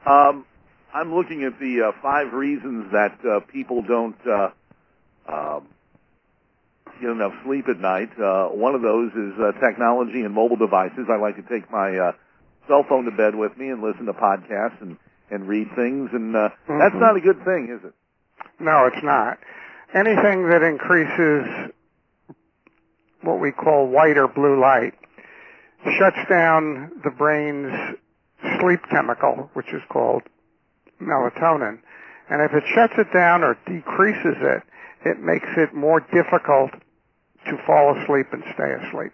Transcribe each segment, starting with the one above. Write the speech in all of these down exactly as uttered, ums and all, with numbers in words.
Um, I'm looking at the uh, five reasons that uh, people don't uh, uh, get enough sleep at night. Uh, one of those is uh, technology and mobile devices. I like to take my uh, cell phone to bed with me and listen to podcasts and, and read things, and uh, mm-hmm. that's not a good thing, is it? No, it's not. Anything that increases what we call white or blue light shuts down the brain's sleep chemical, which is called melatonin. And if it shuts it down or decreases it, it makes it more difficult to fall asleep and stay asleep.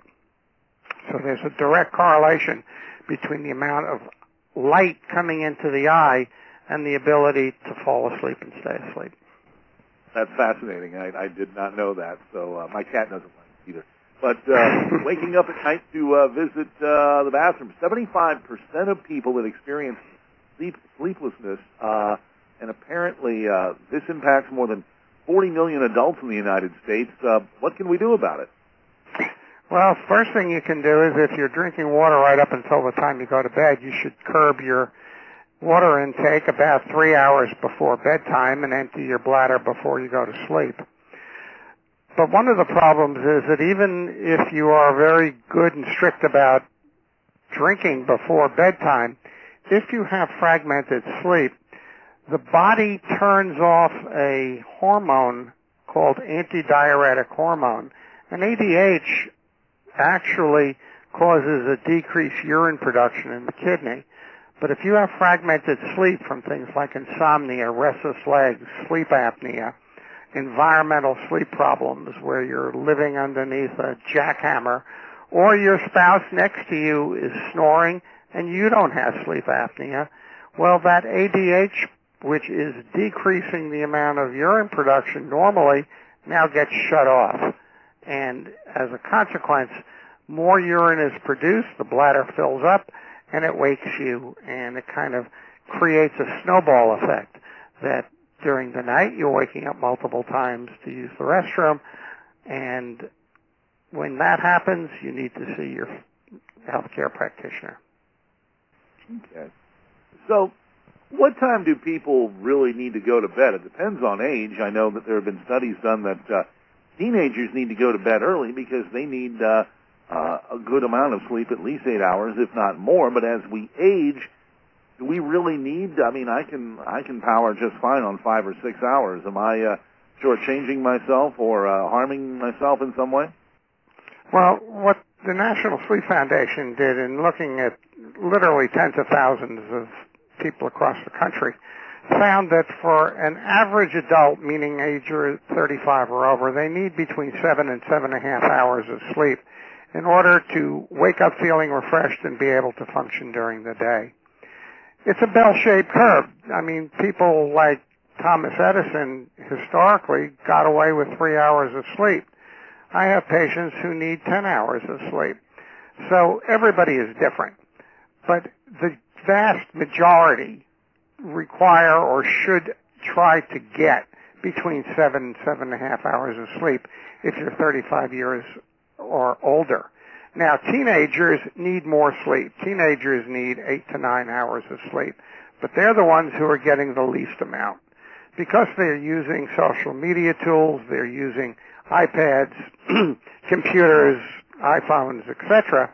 So there's a direct correlation between the amount of light coming into the eye and the ability to fall asleep and stay asleep. That's fascinating. I, I did not know that, so uh, my cat doesn't like it either. But uh, waking up at night to uh, visit uh, the bathroom, seventy-five percent of people that experience sleep, sleeplessness, uh, and apparently uh, this impacts more than forty million adults in the United States. Uh, what can we do about it? Well, first thing you can do is if you're drinking water right up until the time you go to bed, you should curb your water intake about three hours before bedtime and empty your bladder before you go to sleep. But one of the problems is that even if you are very good and strict about drinking before bedtime, if you have fragmented sleep, the body turns off a hormone called antidiuretic hormone. And A D H actually causes a decreased urine production in the kidney. But if you have fragmented sleep from things like insomnia, restless legs, sleep apnea, environmental sleep problems where you're living underneath a jackhammer, or your spouse next to you is snoring and you don't have sleep apnea, well, that A D H, which is decreasing the amount of urine production normally, now gets shut off. And as a consequence, more urine is produced, the bladder fills up, and it wakes you, and it kind of creates a snowball effect that during the night you're waking up multiple times to use the restroom, and when that happens, you need to see your healthcare practitioner. Okay. So, what time do people really need to go to bed? It depends on age. I know that there have been studies done that uh, teenagers need to go to bed early because they need uh, uh, a good amount of sleep, at least eight hours, if not more. But as we age, do we really need? I mean, I can I can power just fine on five or six hours. Am I uh, shortchanging myself or uh, harming myself in some way? Well, what the National Sleep Foundation did in looking at literally tens of thousands of people across the country found that for an average adult, meaning age thirty-five or over, they need between seven and seven and a half hours of sleep in order to wake up feeling refreshed and be able to function during the day. It's a bell-shaped curve. I mean, people like Thomas Edison historically got away with three hours of sleep. I have patients who need ten hours of sleep. So everybody is different. But the vast majority require or should try to get between seven and seven and a half hours of sleep if you're thirty-five years or older. Now, teenagers need more sleep. Teenagers need eight to nine hours of sleep, but they're the ones who are getting the least amount because they're using social media tools, they're using iPads, computers, iPhones, et cetera.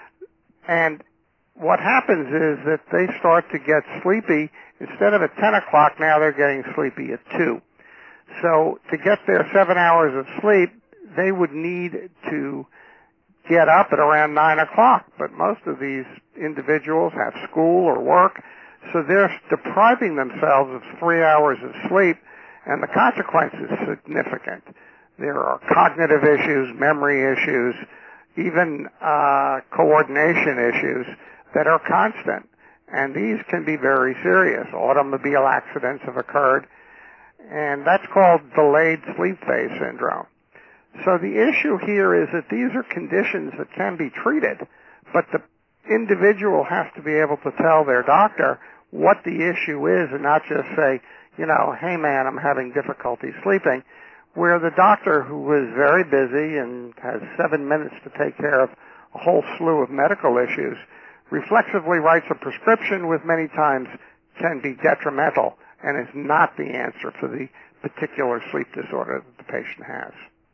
And what happens is that they start to get sleepy. Instead of at ten o'clock, now they're getting sleepy at two. So to get their seven hours of sleep, they would need to get up at around nine o'clock. But most of these individuals have school or work, so they're depriving themselves of three hours of sleep, and the consequence is significant. There are cognitive issues, memory issues, even uh, coordination issues that are constant. And these can be very serious. Automobile accidents have occurred, and that's called delayed sleep phase syndrome. So the issue here is that these are conditions that can be treated, but the individual has to be able to tell their doctor what the issue is and not just say, you know, hey man, I'm having difficulty sleeping, where the doctor, who is very busy and has seven minutes to take care of a whole slew of medical issues, reflexively writes a prescription with many times can be detrimental and is not the answer for the particular sleep disorder that the patient has.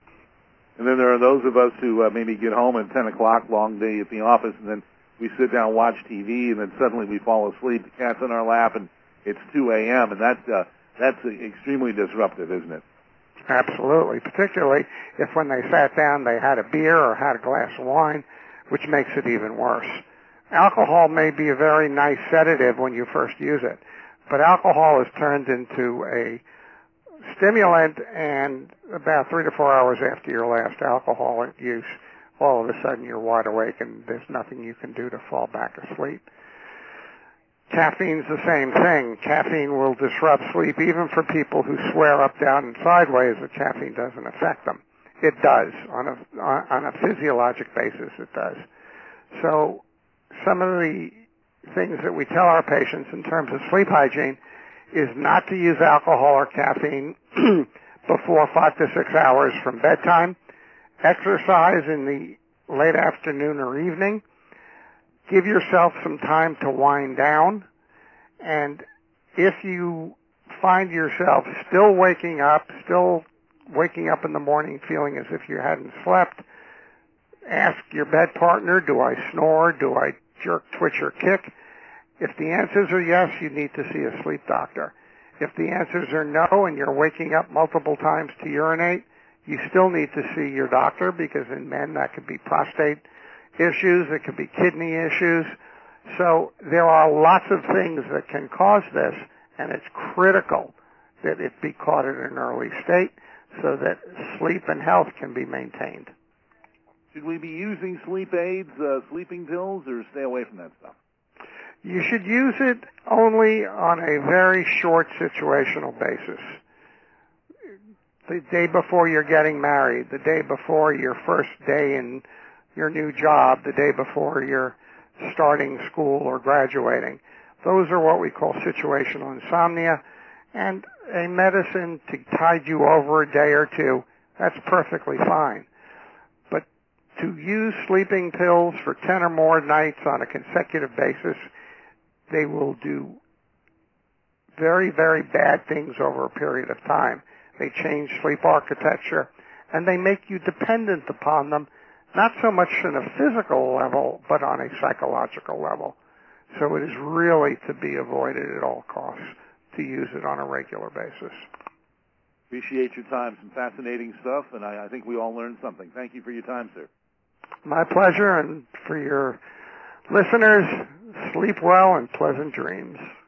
And then there are those of us who uh, maybe get home at ten o'clock, long day at the office, and then we sit down and watch T V, and then suddenly we fall asleep, the cat's in our lap, and it's two a.m., and that's, uh, that's extremely disruptive, isn't it? Absolutely, particularly if when they sat down they had a beer or had a glass of wine, which makes it even worse. Alcohol may be a very nice sedative when you first use it, but alcohol is turned into a stimulant, and about three to four hours after your last alcohol use, all of a sudden you're wide awake and there's nothing you can do to fall back asleep. Caffeine's the same thing. Caffeine will disrupt sleep even for people who swear up, down, and sideways that caffeine doesn't affect them. It does. On a, on a physiologic basis, it does. So some of the things that we tell our patients in terms of sleep hygiene is not to use alcohol or caffeine before five to six hours from bedtime. Exercise in the late afternoon or evening. Give yourself some time to wind down. And if you find yourself still waking up, still waking up in the morning feeling as if you hadn't slept, ask your bed partner, do I snore? Do I jerk, twitch, or kick? If the answers are yes, you need to see a sleep doctor. If the answers are no and you're waking up multiple times to urinate, you still need to see your doctor, because in men that could be prostate issues, it could be kidney issues. So there are lots of things that can cause this, and it's critical that it be caught at an early state so that sleep and health can be maintained. Should we be using sleep aids, uh, sleeping pills, or stay away from that stuff? You should use it only on a very short situational basis. The day before you're getting married, the day before your first day in your new job, the day before you're starting school or graduating. Those are what we call situational insomnia. And a medicine to tide you over a day or two, that's perfectly fine. But to use sleeping pills for ten or more nights on a consecutive basis, they will do very, very bad things over a period of time. They change sleep architecture, and they make you dependent upon them, not so much on a physical level, but on a psychological level. So it is really to be avoided at all costs to use it on a regular basis. Appreciate your time. Some fascinating stuff, and I, I think we all learned something. Thank you for your time, sir. My pleasure, and for your listeners, sleep well and pleasant dreams.